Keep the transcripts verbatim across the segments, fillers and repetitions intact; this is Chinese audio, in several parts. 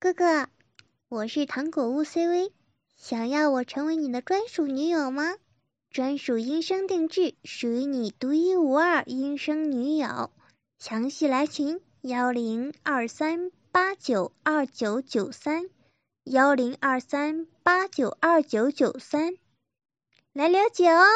哥哥，我是糖果屋 C V， 想要我成为你的专属女友吗？专属音声定制，属于你独一无二音声女友。详细来群幺零二三八九二九九三幺零二三八九二九九三，来了解哦。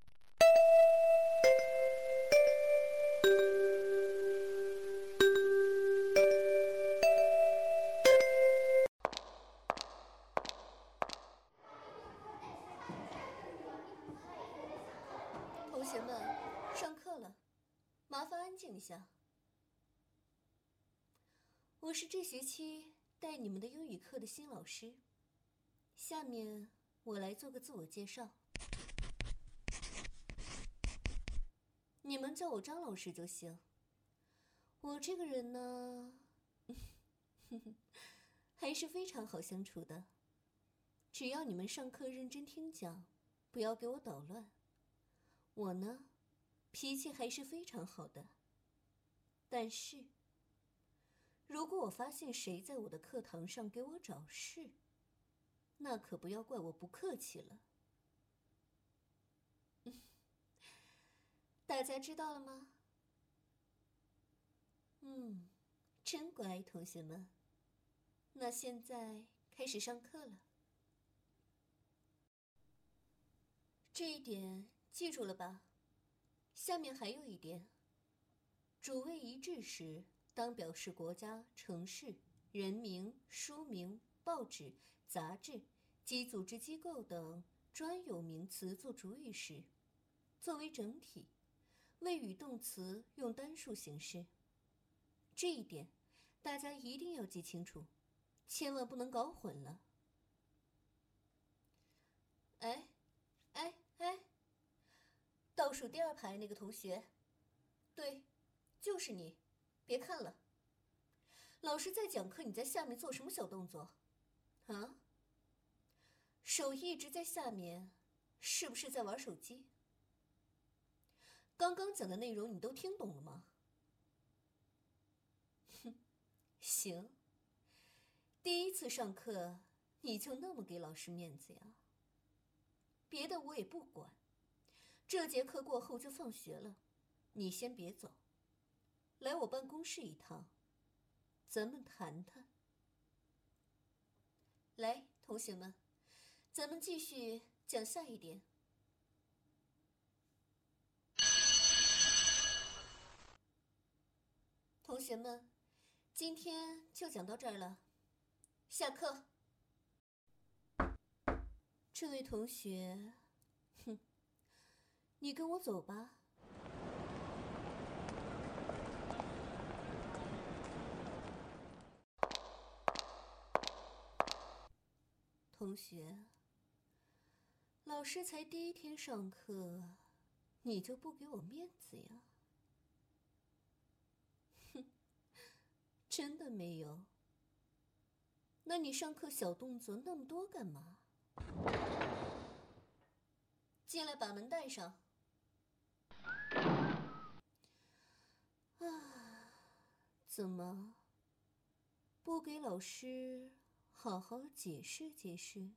同学们，上课了，麻烦安静一下。我是这学期带你们的英语课的新老师，下面我来做个自我介绍。你们叫我张老师就行。我这个人呢，还是非常好相处的。只要你们上课认真听讲，不要给我捣乱。我呢，脾气还是非常好的。但是，如果我发现谁在我的课堂上给我找事，那可不要怪我不客气了。大家知道了吗？嗯，真乖，同学们。那现在开始上课了。这一点记住了吧？下面还有一点，主谓一致时，当表示国家、城市、人名、书名、报纸、杂志及组织机构等专有名词做主语时，作为整体，谓语动词用单数形式。这一点大家一定要记清楚，千万不能搞混了。哎，哎哎，倒数第二排那个同学，对，就是你，别看了。老师在讲课，你在下面做什么小动作？啊？手一直在下面，是不是在玩手机？刚刚讲的内容你都听懂了吗？哼，行。第一次上课你就那么给老师面子呀？别的我也不管，这节课过后就放学了，你先别走，来我办公室一趟，咱们谈谈。来，同学们，咱们继续讲下一点。同学们，今天就讲到这儿了，下课。这位同学，哼，你跟我走吧。同学，老师才第一天上课，你就不给我面子呀？哼，真的没有？那你上课小动作那么多干嘛？进来，把门带上。啊，怎么不给老师好好解释解释？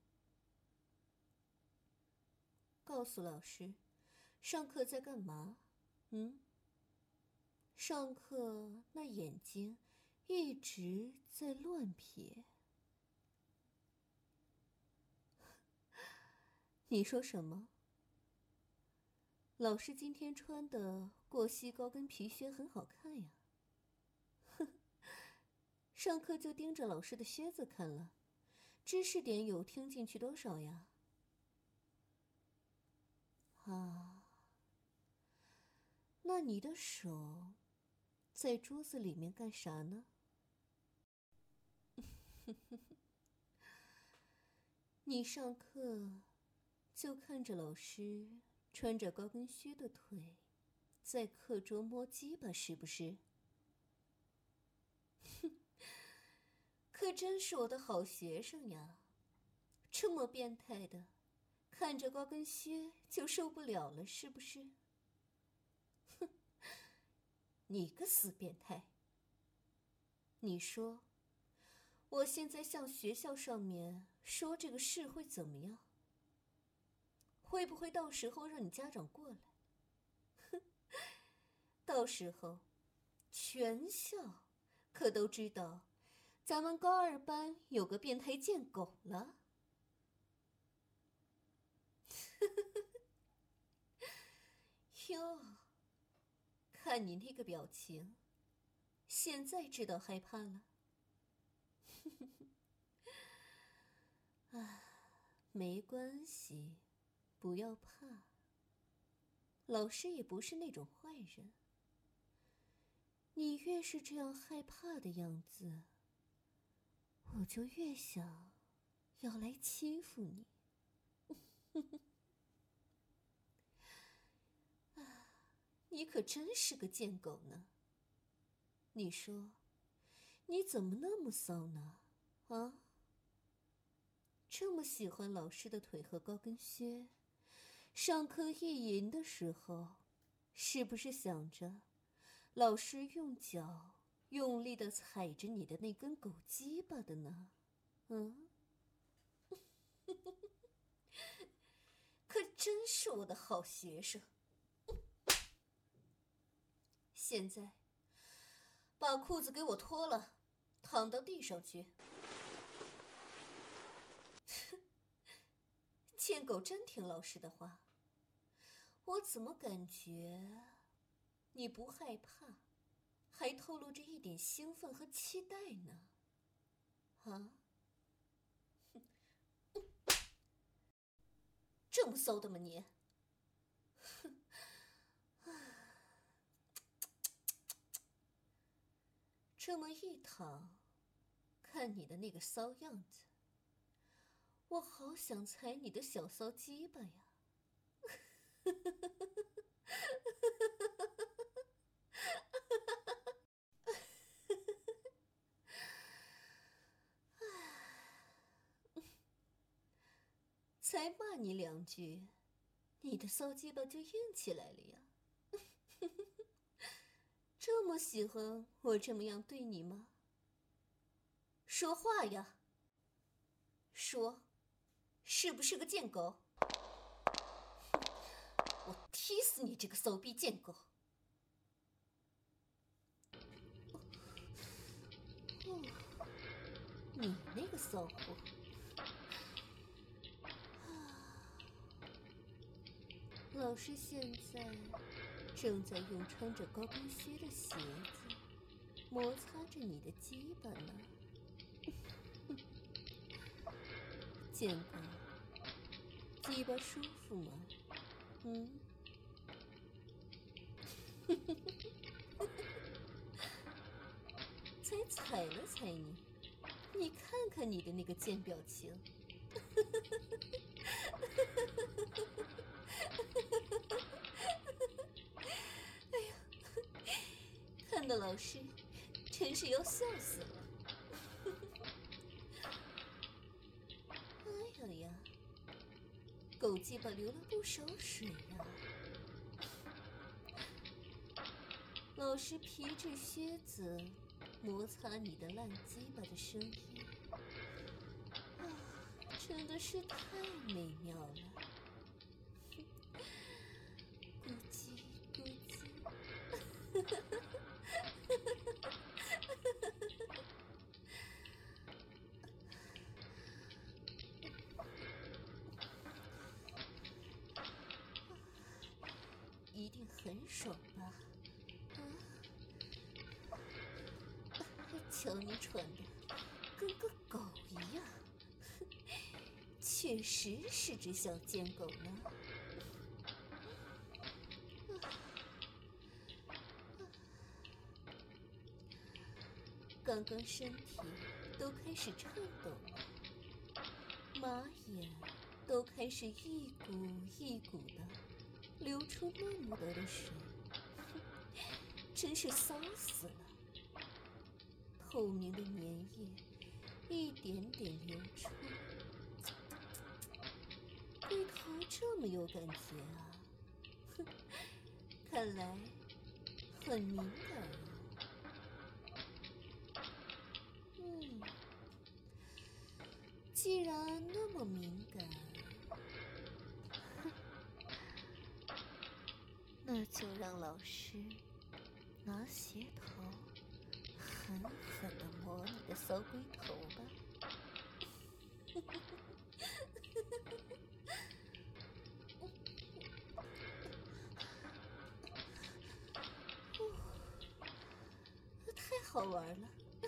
告诉老师，上课在干嘛？嗯？上课那眼睛一直在乱瞥。你说什么？老师今天穿的过膝高跟皮靴很好看呀。哼，上课就盯着老师的靴子看了，知识点有听进去多少呀？啊，那你的手在桌子里面干啥呢？你上课就看着老师穿着高跟靴的腿在课桌摸鸡巴，是不是？哼，可真是我的好学生呀，这么变态的，看着高跟靴就受不了了，是不是？哼，你个死变态！你说， 我现在向学校上面说这个事会怎么样？会不会到时候让你家长过来？哼，到时候全校可都知道咱们高二班有个变态贱狗了。哟，看你那个表情，现在知道害怕了。啊，没关系，不要怕。老师也不是那种坏人。你越是这样害怕的样子，我就越想要来欺负你。啊，你可真是个贱狗呢。你说，你怎么那么骚呢？啊？这么喜欢老师的腿和高跟靴，上课意淫的时候，是不是想着老师用脚用力地踩着你的那根狗鸡巴的呢？嗯？可真是我的好学生。现在把裤子给我脱了，躺到地上去。贱狗真听老师的话，我怎么感觉你不害怕，还透露着一点兴奋和期待呢？啊？这么骚的吗你？这么一躺，看你的那个骚样子，我好想踩你的小骚鸡巴呀！才骂你两句，你的骚鸡巴就硬起来了呀！这么喜欢我这么样对你吗？说话呀！说，是不是个贱狗？我踢死你这个骚逼贱狗！哦，你那个骚货！老师现在正在用穿着高跟靴的鞋子摩擦着你的鸡巴呢。贱狗，鸡巴舒服吗？嗯？才踩了踩你，你看看你的那个贱表情。哎呀，看到老师真是要笑死了。哎呀呀，狗鸡巴流了不少水呀！老师皮质靴子摩擦你的烂鸡巴的声音，啊，真的是太美妙了。咕叽咕叽。一定很爽吧？啊！瞧你穿的跟个狗一样，确实是只小贱狗呢。刚刚身体都开始颤抖了，马眼都开始一股一股的流出那么多的水，真是骚死了。透明的粘液一点点流出，龟头这么有感觉啊！哼，看来很敏感啊。嗯， 既然那么敏感，那就让老师拿鞋头狠狠地磨你的骚龟头吧。太好玩了。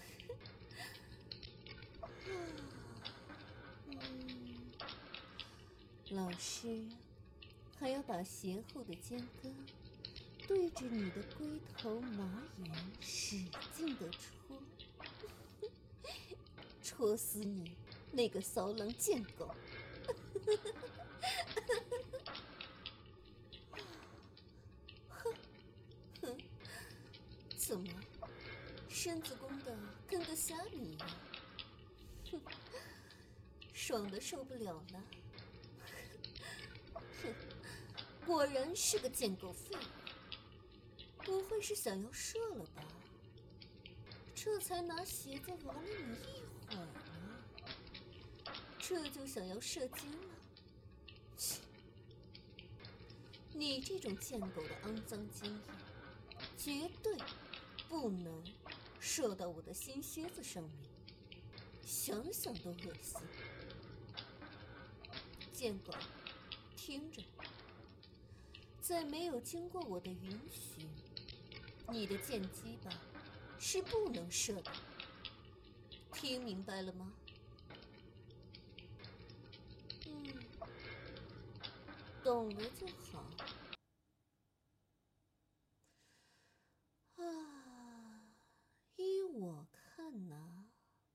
嗯，老师还要把鞋后的尖跟对着你的龟头马眼使劲地戳，戳死你那个骚狼贱狗！哼，怎么，身子弓的跟个虾米一样？哼，爽的受不了了。哼，果然是个贱狗废物。不会是想要射了吧？这才拿鞋子玩了你一会儿呢，这就想要射精了？切！你这种贱狗的肮脏经验，绝对不能射到我的新靴子上面，想想都恶心。贱狗，听着，在没有经过我的允许，你的贱鸡巴是不能射的，听明白了吗？嗯，懂了就好。啊，依我看呐，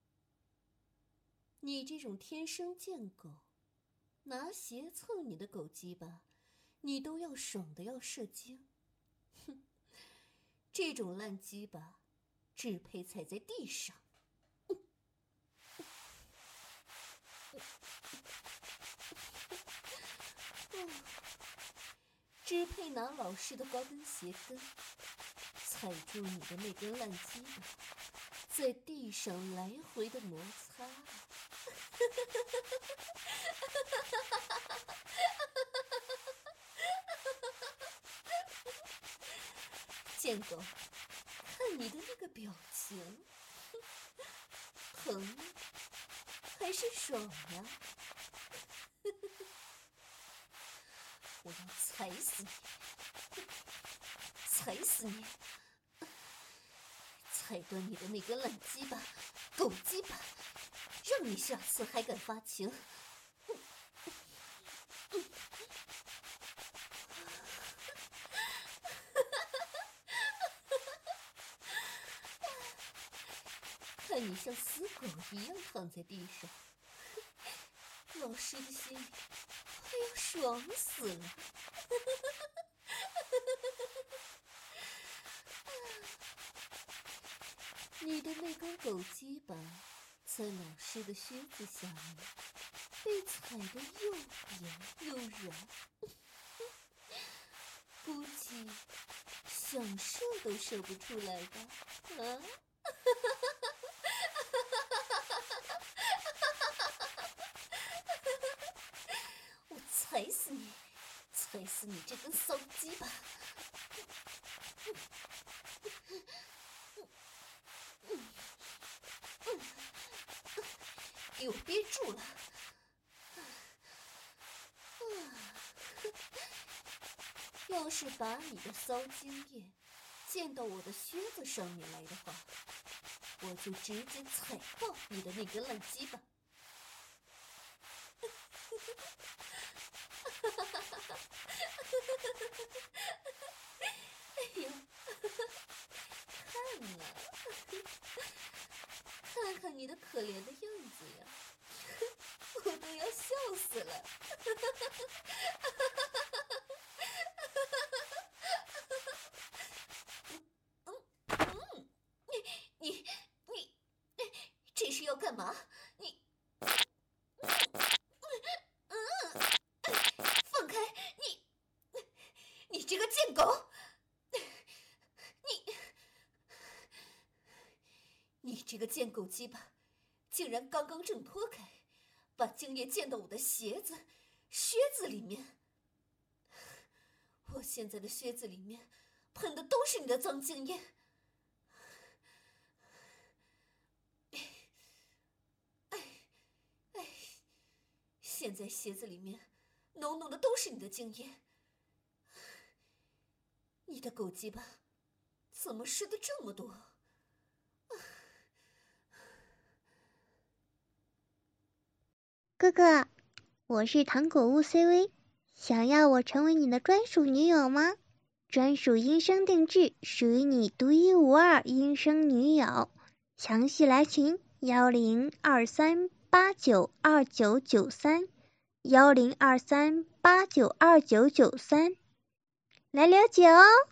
你这种天生贱狗，拿鞋蹭你的狗鸡巴，你都要爽的要射精。哼，这种烂鸡巴只配踩在地上。只配拿老师的高跟鞋跟踩住你的那根烂鸡巴，在地上来回的摩擦。贱狗，看你的那个表情，疼吗？还是爽呀？我要踩死你！踩死你！踩断你的那根烂鸡巴，狗鸡巴，让你下次还敢发情！看你像死狗一样躺在地上，老师的心里快要爽死了。你的那根狗鸡巴在老师的靴子下面被踩得又扁又软，估计想射都射不出来吧？啊！我踩死你！踩死你这根骚鸡巴！给我憋住了！要是把你的骚精液溅到我的靴子上面来的话，我就直接踩爆你的那根烂鸡巴！哎呀，看啊，看看你的可怜的样子呀，我都要笑死了！你你这是要干嘛？你，嗯，放开你！你这个贱狗！你你这个贱狗鸡巴，竟然刚刚挣脱开， 把精液溅到我的鞋子、靴子里面。我现在的靴子里面喷的都是你的脏精液。现在鞋子里面浓浓的都是你的精液，你的狗鸡巴怎么湿的这么多？ 哥哥，我是糖果屋 C V， 想要我成为你的专属女友吗？专属音声定制，属于你独一无二音声女友。详细来群幺零二三八九二九九三。幺零二三八九二九九三，来了解哦。